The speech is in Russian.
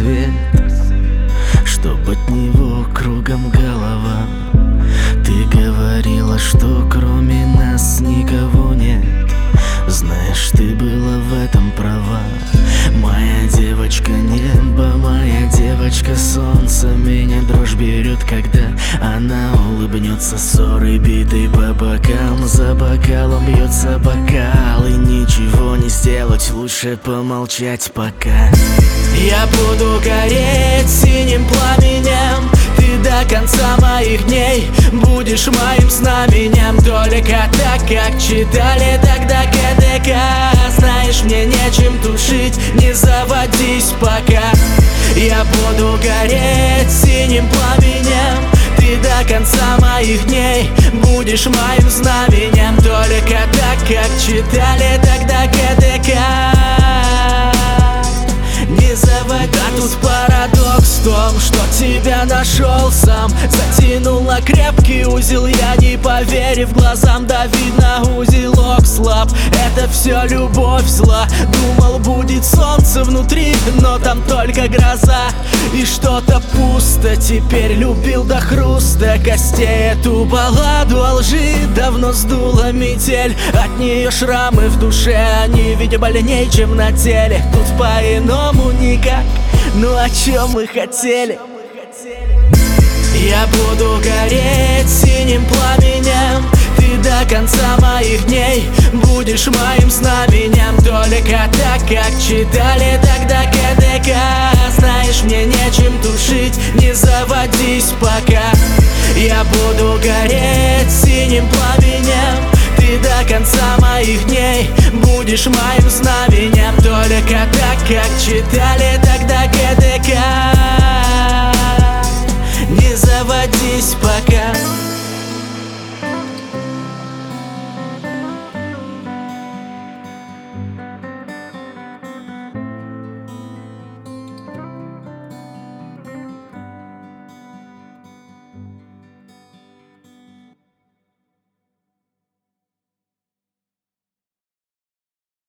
рассвет, чтоб от него кругом голова. Ты говорила, что кроме нас никого нет. Знаешь, ты была в этом права. Моя девочка небо, моя девочка солнце. Меня дрожь берет, когда она улыбнется. Ссоры битой по бокам, за бокалом бьется бокал. И ничего не сделать, лучше помолчать пока. Я буду гореть синим пламенем, ты до конца моих дней будешь моим знаменем. Только так, как читали тогда ГДК. Знаешь, мне нечем тушить, не заводись пока. Я буду гореть синим пламенем, ты до конца моих дней будешь моим знаменем. Только так, как читали тогда ГДК. Не заводи. А тут парадокс в том, что тебя нашел сам. Затянула крепкий узел, я не поверив глазам. Да видно, узелок слаб, это все любовь зла. Думал, будет солнце внутри, но там только гроза. И что-то пусто, теперь любил до хруста костей. Эту балладу о лжи давно сдула метель. От нее шрамы в душе, они ведь больней, чем на теле. Тут по-иному никак, ну о чем мы хотели? Я буду гореть синим пламенем, ты до конца моих дней будешь моим знаменем. Только так, как читали тогда ГДК. Знаешь, мне нечем тушить, не заводись пока. Я буду гореть синим пламенем, ты до конца моих дней будешь моим знаменем. Только так, как читали тогда ГДК. Не заводись пока.